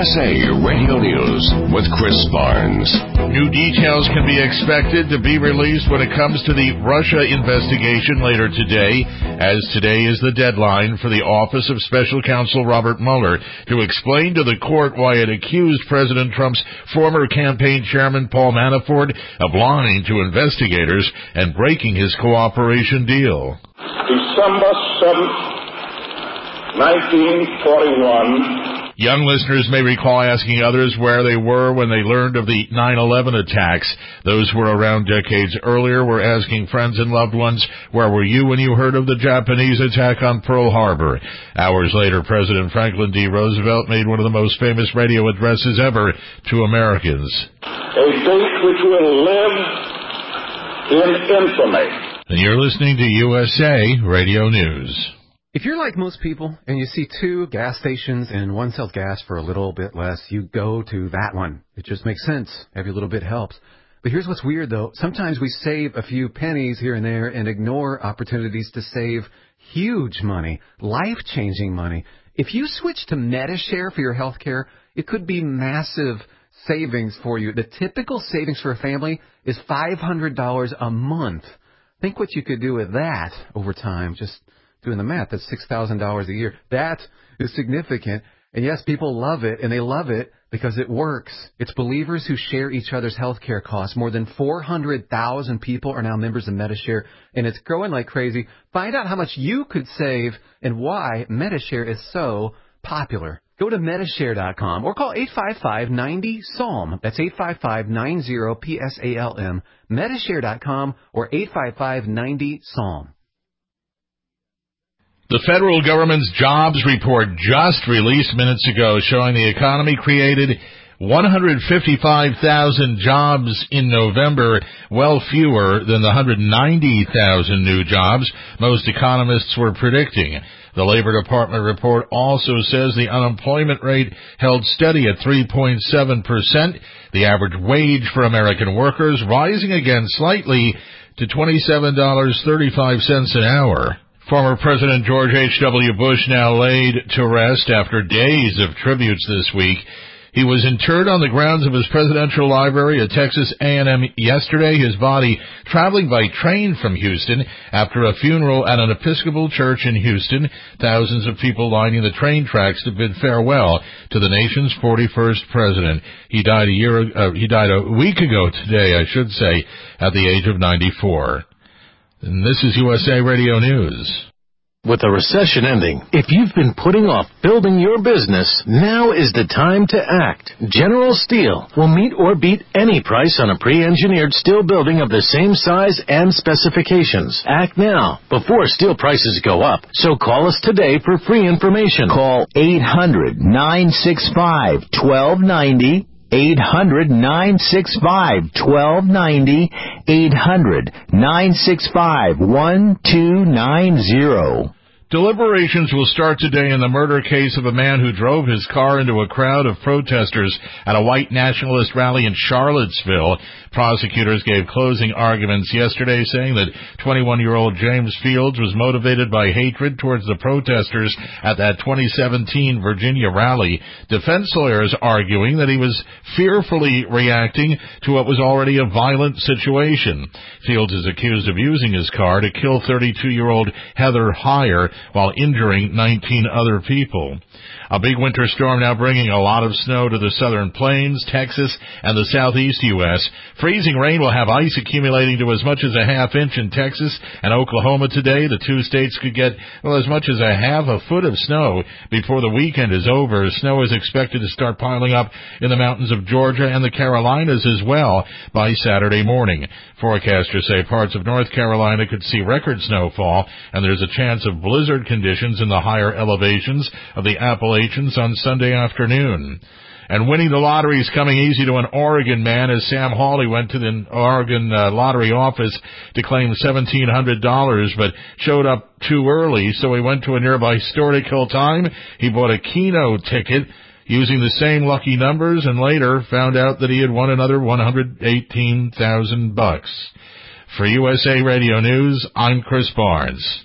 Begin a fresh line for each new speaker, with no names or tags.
USA Radio News with Chris Barnes.
New details can be expected to be released when it comes to the Russia investigation later today, as today is the deadline for the Office of Special Counsel Robert Mueller to explain to the court why it accused President Trump's former campaign chairman Paul Manafort of lying to investigators and breaking his cooperation deal.
December 7th, 1941.
Young listeners may recall asking others where they were when they learned of the 9/11 attacks. Those who were around decades earlier were asking friends and loved ones, where were you when you heard of the Japanese attack on Pearl Harbor? Hours later, President Franklin D. Roosevelt made one of the most famous radio addresses ever to Americans.
A date which will live in infamy.
And you're listening to USA Radio News.
If you're like most people and you see two gas stations and one sells gas for a little bit less, you go to that one. It just makes sense. Every little bit helps. But here's what's weird, though. Sometimes we save a few pennies here and there and ignore opportunities to save huge money, life-changing money. If you switch to Medi-Share for your health care, it could be massive savings for you. The typical savings for a family is $500 a month. Think what you could do with that over time. Just doing the math, that's $6,000 a year. That is significant. And yes, people love it, and they love it because it works. It's believers who share each other's health care costs. More than 400,000 people are now members of Medi-Share, and it's growing like crazy. Find out how much you could save and why Medi-Share is so popular. Go to Medishare.com or call 855-90-PSALM. That's 855-90-PSALM. Medishare.com or 855-90-PSALM.
The federal government's jobs report just released minutes ago showing the economy created 155,000 jobs in November, well fewer than the 190,000 new jobs most economists were predicting. The Labor Department report also says the unemployment rate held steady at 3.7%, the average wage for American workers rising again slightly to $27.35 an hour. Former President George H.W. Bush now laid to rest after days of tributes this week. He was interred on the grounds of his presidential library at Texas A&M yesterday, his body traveling by train from Houston after a funeral at an Episcopal church in Houston. Thousands of people lining the train tracks to bid farewell to the nation's 41st president. He died a week ago today, I should say, at the age of 94. And this is USA Radio News.
With the recession ending, if you've been putting off building your business, now is the time to act. General Steel will meet or beat any price on a pre-engineered steel building of the same size and specifications. Act now, before steel prices go up. So call us today for free information.
Call 800-965-1290. 800-965-1290, 800-965-1290.
Deliberations will start today in the murder case of a man who drove his car into a crowd of protesters at a white nationalist rally in Charlottesville. Prosecutors gave closing arguments yesterday saying that 21-year-old James Fields was motivated by hatred towards the protesters at that 2017 Virginia rally. Defense lawyers arguing that he was fearfully reacting to what was already a violent situation. Fields is accused of using his car to kill 32-year-old Heather Heyer while injuring 19 other people. A big winter storm now bringing a lot of snow to the southern plains, Texas, and the southeast U.S. Freezing rain will have ice accumulating to as much as a half inch in Texas and Oklahoma today. The two states could get, as much as a half a foot of snow before the weekend is over. Snow is expected to start piling up in the mountains of Georgia and the Carolinas as well by Saturday morning. Forecasters say parts of North Carolina could see record snowfall, and there's a chance of blizzard conditions in the higher elevations of the Appalachians on Sunday afternoon. And winning the lottery is coming easy to an Oregon man as Sam Hawley went to the Oregon lottery office to claim $1,700, but showed up too early, so he went to a nearby store to kill time. He bought a Keno ticket using the same lucky numbers and later found out that he had won another $118,000. For USA Radio News, I'm Chris Barnes.